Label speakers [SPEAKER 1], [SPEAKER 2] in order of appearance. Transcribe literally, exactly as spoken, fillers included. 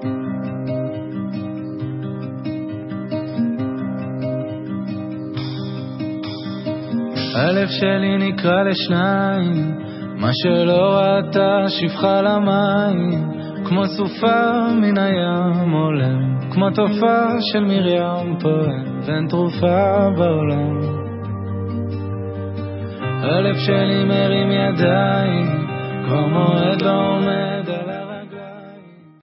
[SPEAKER 1] הלב שלי נקרא לשניים, מה שלא ראתה שפחה למים, כמו סופה מן הים עולם, כמו תופעה של מרים פועם, ואין תרופה בעולם. הלב שלי מרים ידיים, כבר מועד לא עומד